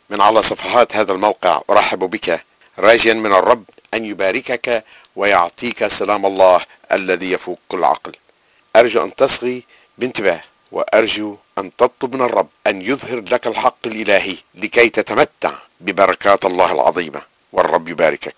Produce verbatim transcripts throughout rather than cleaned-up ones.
من على صفحات هذا الموقع أرحب بك راجيا من الرب أن يباركك ويعطيك سلام الله الذي يفوق كل عقل. أرجو أن تصغي بانتباه، وأرجو أن تطلب من الرب أن يظهر لك الحق الإلهي لكي تتمتع ببركات الله العظيمة، والرب يباركك.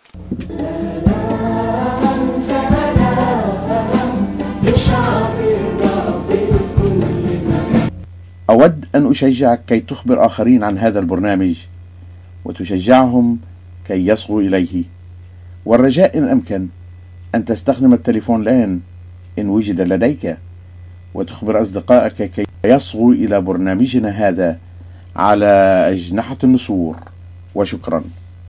أود أن أشجعك كي تخبر آخرين عن هذا البرنامج وتشجعهم كي يصغوا إليه، والرجاء إن أمكن أن تستخدم التليفون الآن إن وجد لديك، وتخبر أصدقائك كي يصغوا إلى برنامجنا هذا على أجنحة النسور. وشكرا.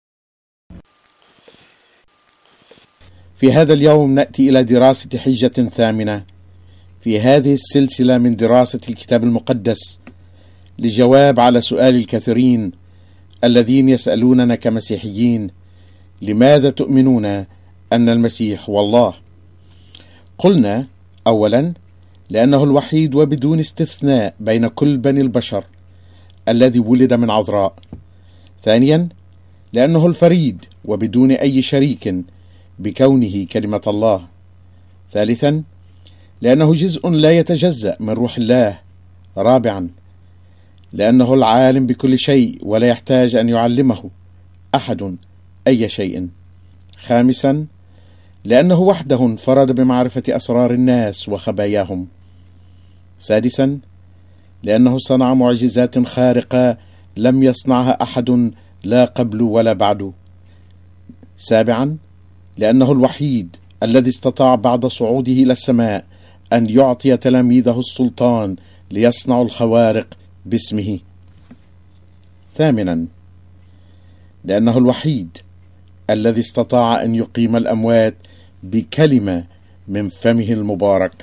في هذا اليوم نأتي إلى دراسة حجة ثامنة في هذه السلسلة من دراسة الكتاب المقدس، لجواب على سؤال الكثيرين الذين يسألوننا كمسيحيين: لماذا تؤمنون أن المسيح هو الله؟ قلنا أولا لأنه الوحيد وبدون استثناء بين كل بني البشر الذي ولد من عذراء. ثانيا لأنه الفريد وبدون أي شريك بكونه كلمة الله. ثالثا لأنه جزء لا يتجزأ من روح الله. رابعا لأنه العالم بكل شيء ولا يحتاج أن يعلمه أحد أي شيء. خامسا لأنه وحده انفرد بمعرفة أسرار الناس وخباياهم. سادسا لأنه صنع معجزات خارقة لم يصنعها أحد لا قبل ولا بعد. سابعا لأنه الوحيد الذي استطاع بعد صعوده إلى السماء أن يعطي تلاميذه السلطان ليصنعوا الخوارق باسمه. ثامنا لأنه الوحيد الذي استطاع أن يقيم الأموات بكلمة من فمه المبارك.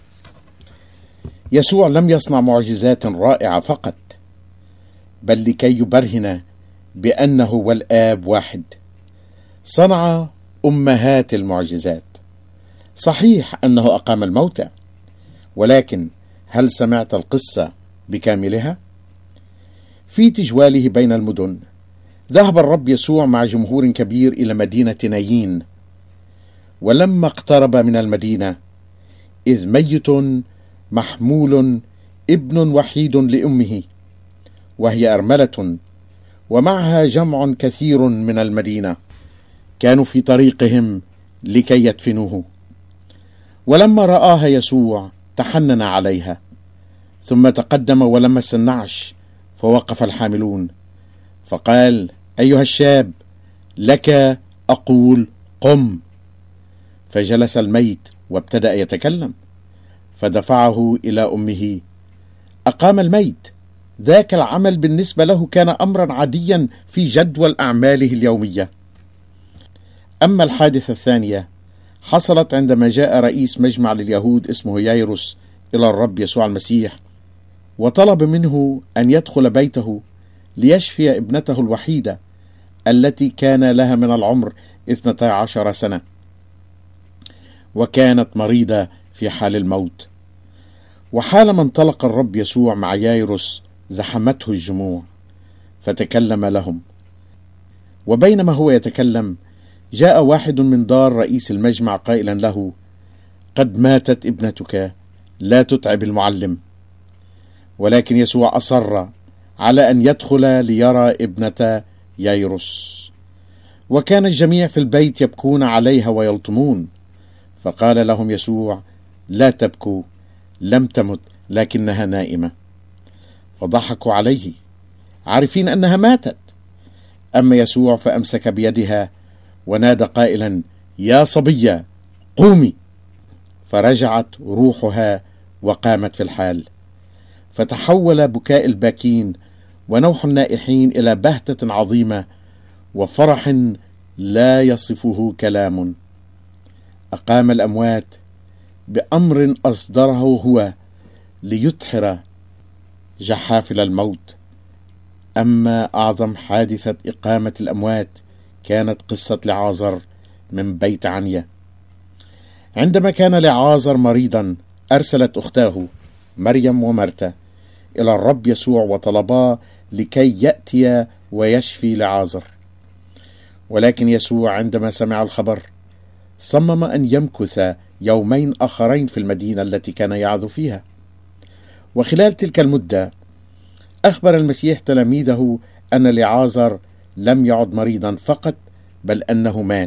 يسوع لم يصنع معجزات رائعة فقط، بل لكي يبرهن بأنه والآب واحد. صنع أمهات المعجزات. صحيح أنه أقام الموتى، ولكن هل سمعت القصة بكاملها؟ في تجواله بين المدن ذهب الرب يسوع مع جمهور كبير إلى مدينة نايين، ولما اقترب من المدينة إذ ميت محمول ابن وحيد لأمه وهي أرملة، ومعها جمع كثير من المدينة، كانوا في طريقهم لكي يدفنوه. ولما رآها يسوع تحنن عليها، ثم تقدم ولمس النعش، فوقف الحاملون فقال: أيها الشاب، لك أقول قم. فجلس الميت وابتدأ يتكلم، فدفعه إلى أمه. أقام الميت. ذاك العمل بالنسبة له كان أمرا عاديا في جدول أعماله اليومية. أما الحادثة الثانية حصلت عندما جاء رئيس مجمع لليهود اسمه يايروس إلى الرب يسوع المسيح، وطلب منه أن يدخل بيته ليشفي ابنته الوحيدة التي كان لها من العمر اثنتا عشر سنة، وكانت مريضة في حال الموت. وحالما انطلق الرب يسوع مع يايروس زحمته الجموع، فتكلم لهم. وبينما هو يتكلم جاء واحد من دار رئيس المجمع قائلا له: قد ماتت ابنتك، لا تتعب المعلم. ولكن يسوع أصر على أن يدخل ليرى ابنة يايروس، وكان الجميع في البيت يبكون عليها ويلطمون. فقال لهم يسوع: لا تبكوا، لم تمت لكنها نائمة. فضحكوا عليه عارفين أنها ماتت. أما يسوع فأمسك بيدها ونادى قائلا: يا صبية، قومي. فرجعت روحها وقامت في الحال. فتحول بكاء الباكين ونوح النائحين إلى بهتة عظيمة وفرح لا يصفه كلام. أقام الأموات بأمر أصدره هو ليدحر جحافل الموت. أما أعظم حادثة إقامة الأموات كانت قصة لعازر من بيت عنيا. عندما كان لعازر مريضا أرسلت أختاه مريم ومرتا إلى الرب يسوع وطلبا لكي يأتي ويشفي لعازر. ولكن يسوع عندما سمع الخبر صمم أن يمكث يومين آخرين في المدينة التي كان يعظ فيها. وخلال تلك المدة أخبر المسيح تلاميذه أن لعازر لم يعد مريضا فقط، بل أنه مات.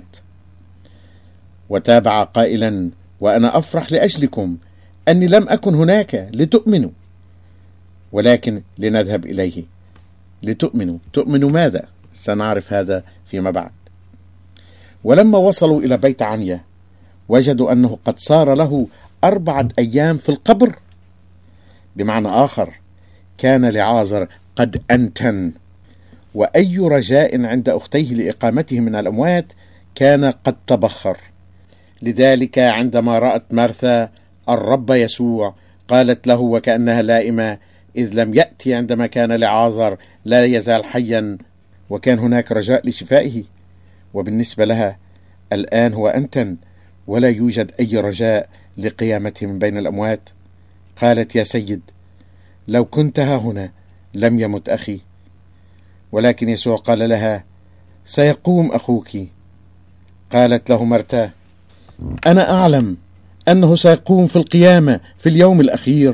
وتابع قائلا: وأنا أفرح لأجلكم أني لم أكن هناك لتؤمنوا، ولكن لنذهب إليه. لتؤمنوا، تؤمنوا ماذا؟ سنعرف هذا فيما بعد. ولما وصلوا إلى بيت عنيا وجدوا أنه قد صار له أربعة أيام في القبر. بمعنى آخر كان لعازر قد أنتن، وأي رجاء عند أختيه لإقامته من الأموات كان قد تبخر. لذلك عندما رأت مرثا الرب يسوع قالت له وكأنها لائمة: إذ لم يأتي عندما كان لعازر لا يزال حيا، وكان هناك رجاء لشفائه. وبالنسبة لها الآن هو أنتن ولا يوجد أي رجاء لقيامته من بين الأموات. قالت: يا سيد، لو كنت ها هنا لم يمت أخي. ولكن يسوع قال لها: سيقوم أخوك. قالت له مرتا: أنا أعلم أنه سيقوم في القيامة في اليوم الأخير.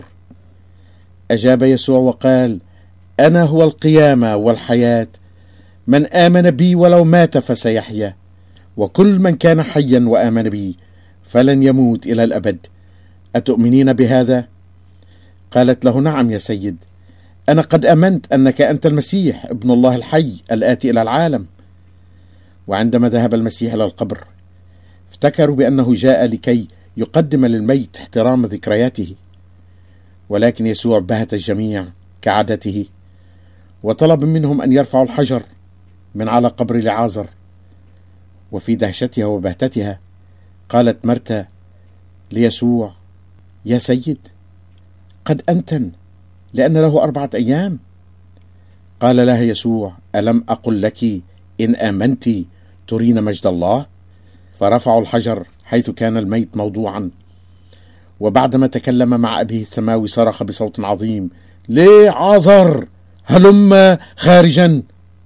أجاب يسوع وقال: أنا هو القيامة والحياة، من آمن بي ولو مات فسيحيا، وكل من كان حيا وآمن بي فلن يموت إلى الأبد. أتؤمنين بهذا؟ قالت له: نعم يا سيد، أنا قد آمنت أنك أنت المسيح ابن الله الحي الآتي إلى العالم. وعندما ذهب المسيح إلى القبر افتكروا بأنه جاء لكي يقدم للميت احترام ذكرياته، ولكن يسوع بهت الجميع كعادته وطلب منهم أن يرفعوا الحجر من على قبر لعازر. وفي دهشتها وبهتتها قالت مرتا ليسوع: يا سيد، قد أنتن، لأن له أربعة أيام. قال لها يسوع: ألم أقل لك إن آمنت ترين مجد الله؟ فرفعوا الحجر حيث كان الميت موضوعا، وبعدما تكلم مع أبيه السماوي صرخ بصوت عظيم: لعازر هلم خارجا.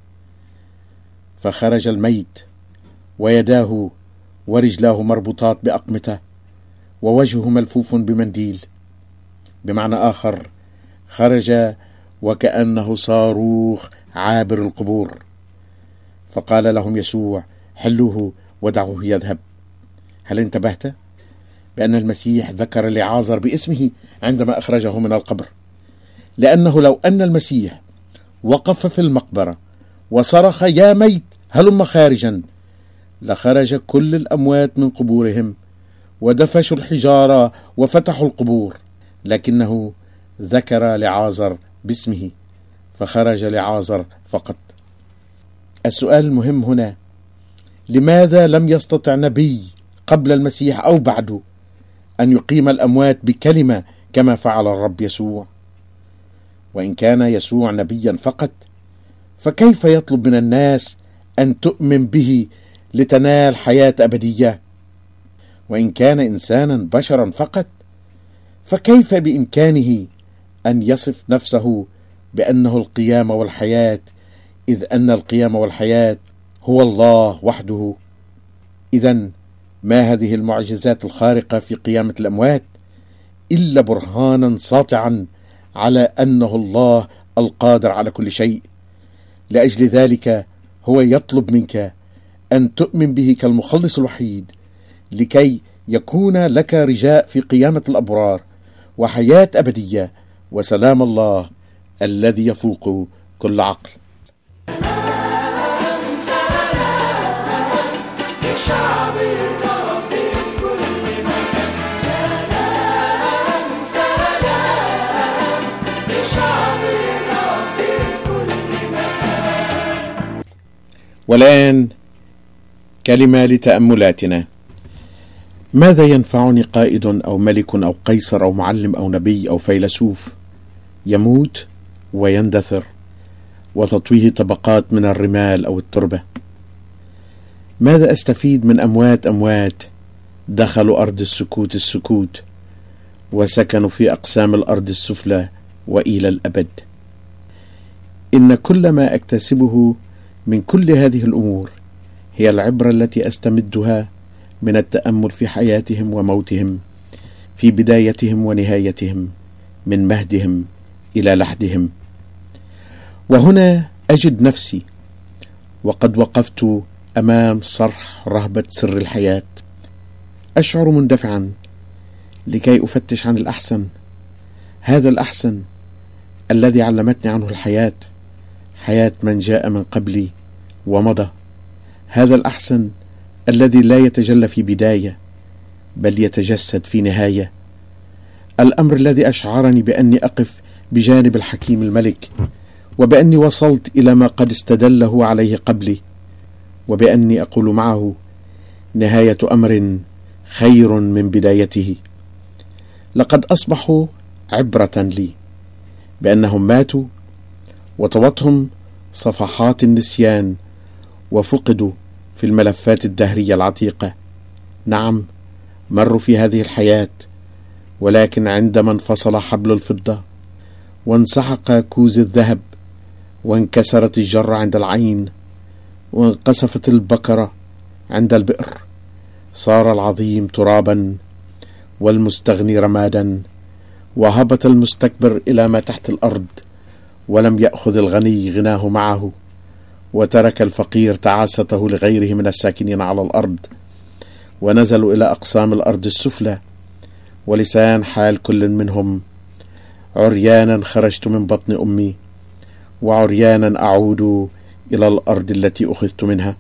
فخرج الميت ويداه ورجلاه مربوطات بأقمطة ووجهه ملفوف بمنديل. بمعنى آخر خرج وكأنه صاروخ عابر القبور. فقال لهم يسوع: حلوه ودعوه يذهب. هل انتبهت بأن المسيح ذكر لعازر باسمه عندما أخرجه من القبر؟ لأنه لو أن المسيح وقف في المقبرة وصرخ: يا ميت هلم خارجا، لخرج كل الأموات من قبورهم ودفشوا الحجارة وفتحوا القبور، لكنه ذكر لعازر باسمه فخرج لعازر فقط. السؤال المهم هنا: لماذا لم يستطع نبي قبل المسيح أو بعده أن يقيم الأموات بكلمة كما فعل الرب يسوع؟ وإن كان يسوع نبيا فقط، فكيف يطلب من الناس أن تؤمن به لتنال حياة أبدية؟ وإن كان إنسانا بشرا فقط، فكيف بإمكانه أن يصف نفسه بأنه القيامة والحياة، إذ أن القيامة والحياة هو الله وحده؟ إذن ما هذه المعجزات الخارقة في قيامة الأموات إلا برهانا ساطعا على أنه الله القادر على كل شيء. لأجل ذلك هو يطلب منك أن تؤمن به كالمخلص الوحيد، لكي يكون لك رجاء في قيامة الأبرار وحياة أبدية وسلام الله الذي يفوق كل عقل. والآن كلمة لتأملاتنا. ماذا ينفعني قائد أو ملك أو قيصر أو معلم أو نبي أو فيلسوف يموت ويندثر وتطويه طبقات من الرمال أو التربة؟ ماذا أستفيد من أموات أموات دخلوا أرض السكوت السكوت وسكنوا في أقسام الأرض السفلى وإلى الأبد؟ إن كل ما أكتسبه من كل هذه الأمور هي العبرة التي أستمدها من التأمل في حياتهم وموتهم، في بدايتهم ونهايتهم، من مهدهم إلى لحدهم. وهنا أجد نفسي وقد وقفت أمام صرح رهبة سر الحياة، أشعر مندفعا لكي أفتش عن الأحسن، هذا الأحسن الذي علمتني عنه الحياة، حياة من جاء من قبلي ومضى، هذا الأحسن الذي لا يتجلى في بداية بل يتجسد في نهاية، الأمر الذي أشعرني بأني أقف بجانب الحكيم الملك، وبأني وصلت إلى ما قد استدله عليه قبلي، وبأني أقول معه: نهاية أمر خير من بدايته. لقد أصبحوا عبرة لي بأنهم ماتوا وطوتهم صفحات النسيان وفقدوا في الملفات الدهرية العتيقة. نعم، مروا في هذه الحياة، ولكن عندما انفصل حبل الفضة وانسحق كوز الذهب وانكسرت الجرة عند العين وانقصفت البكرة عند البئر، صار العظيم ترابا والمستغني رمادا، وهبط المستكبر إلى ما تحت الأرض، ولم يأخذ الغني غناه معه، وترك الفقير تعاسته لغيره من الساكنين على الأرض، ونزلوا إلى أقسام الأرض السفلى، ولسان حال كل منهم: عريانا خرجت من بطن أمي، وعريانا أعود إلى الأرض التي أخذت منها.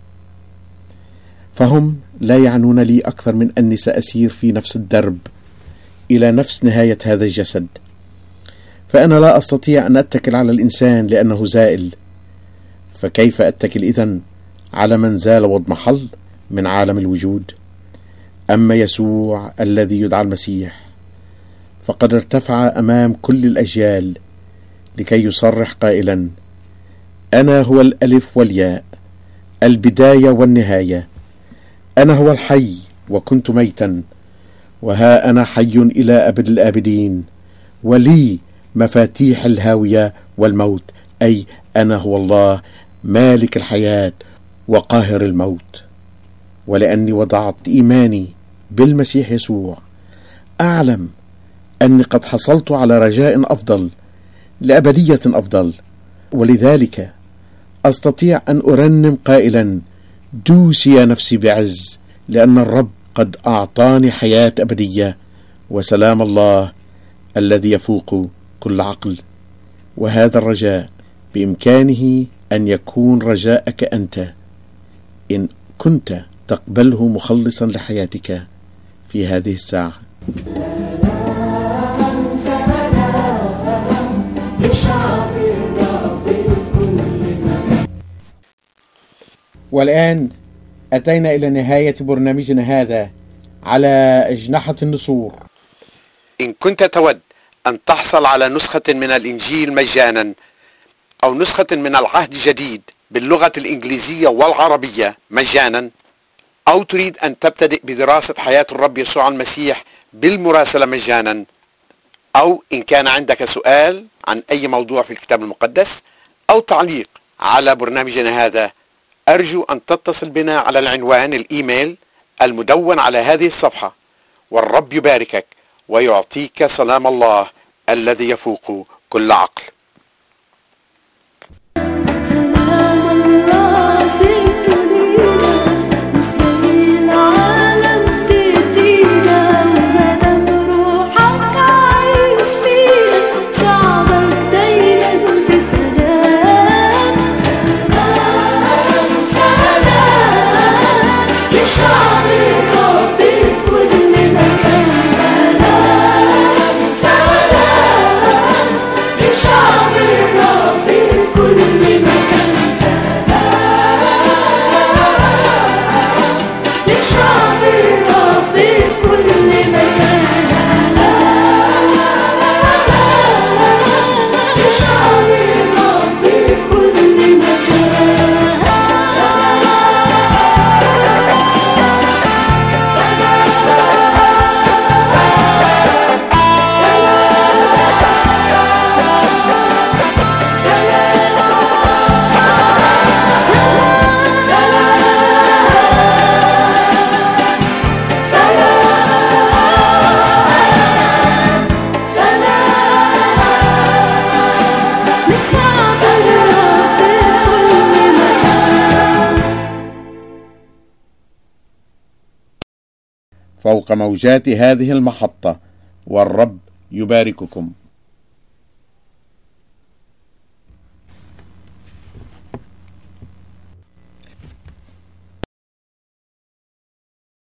فهم لا يعنون لي أكثر من أني سأسير في نفس الدرب إلى نفس نهاية هذا الجسد، فأنا لا أستطيع أن أتكل على الإنسان لأنه زائل، فكيف أتكل إذن على من زال واضمحل من عالم الوجود؟ أما يسوع الذي يدعى المسيح فقد ارتفع أمام كل الأجيال لكي يصرح قائلا: أنا هو الألف والياء، البداية والنهاية، أنا هو الحي وكنت ميتا، وها أنا حي إلى أبد الآبدين، ولي مفاتيح الهاوية والموت، أي أنا هو الله مالك الحياة وقاهر الموت. ولأني وضعت إيماني بالمسيح يسوع أعلم أني قد حصلت على رجاء أفضل لأبدية أفضل، ولذلك أستطيع أن أرنم قائلا: دوسي يا نفسي بعز، لأن الرب قد أعطاني حياة أبدية وسلام الله الذي يفوق كل عقل. وهذا الرجاء بإمكانه أن يكون رجاءك أنت إن كنت تقبله مخلصا لحياتك في هذه الساعة. والآن أتينا إلى نهاية برنامجنا هذا على أجنحة النسور. إن كنت تود أن تحصل على نسخة من الإنجيل مجانا أو نسخة من العهد الجديد باللغة الإنجليزية والعربية مجانا، أو تريد أن تبتدئ بدراسة حياة الرب يسوع المسيح بالمراسلة مجانا، أو إن كان عندك سؤال عن أي موضوع في الكتاب المقدس أو تعليق على برنامجنا هذا، أرجو أن تتصل بنا على العنوان الإيميل المدون على هذه الصفحة. والرب يباركك ويعطيك سلام الله الذي يفوق كل عقل. Shine. فوق موجات هذه المحطة، والرب يبارككم.